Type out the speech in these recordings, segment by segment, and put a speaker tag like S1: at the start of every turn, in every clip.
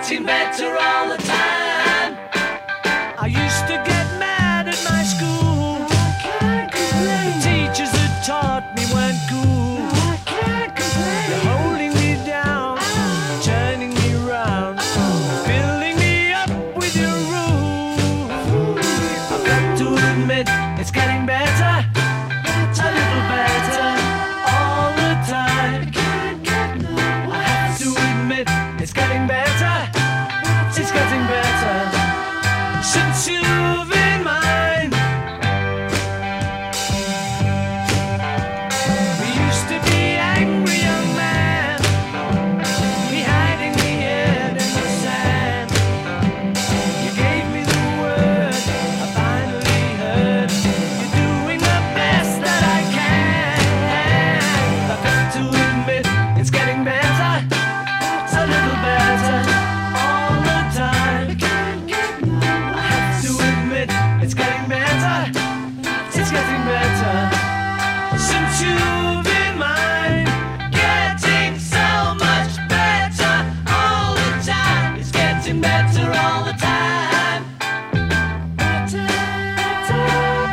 S1: getting better all the time. I used to get mad at my school. I can't complain. The teachers that taught me weren't cool. I can't complain. They're holding me down, turning me round, filling me up with your rules. I've got to admit, it's getting better, a little better all the time. I have to admit, it's getting better, it's getting better since you've been mine. We used to be angry young man, me hiding me head in the sand. You gave me the word, I finally heard. You're doing the best that I can. I've got to admit, it's getting better, a little better all the time. I have to admit, it's getting better, it's getting better since you've been mine. Getting so much better all the time. It's getting better all the time. Better, better,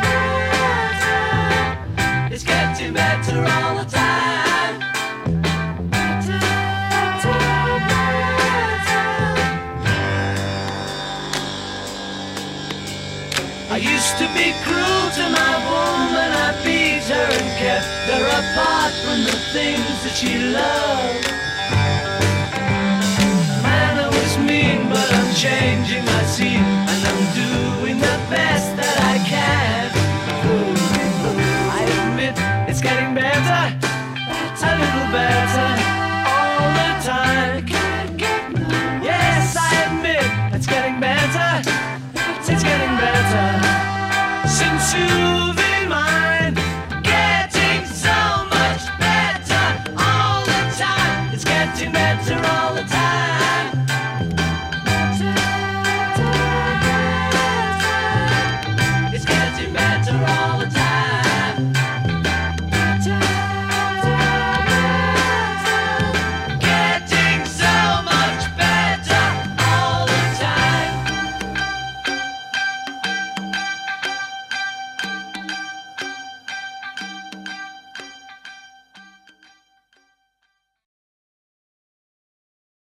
S1: better. It's getting better all the time. Better, better, better. I used to be cruel to my woman. I beat her and kept her apart from the things that she loved. Man, I was mean, but I'm changing my scene, and I'm doing the best that I can. I admit, it's getting better, a little better all the time. Yes, I admit, it's getting better, it's getting better since you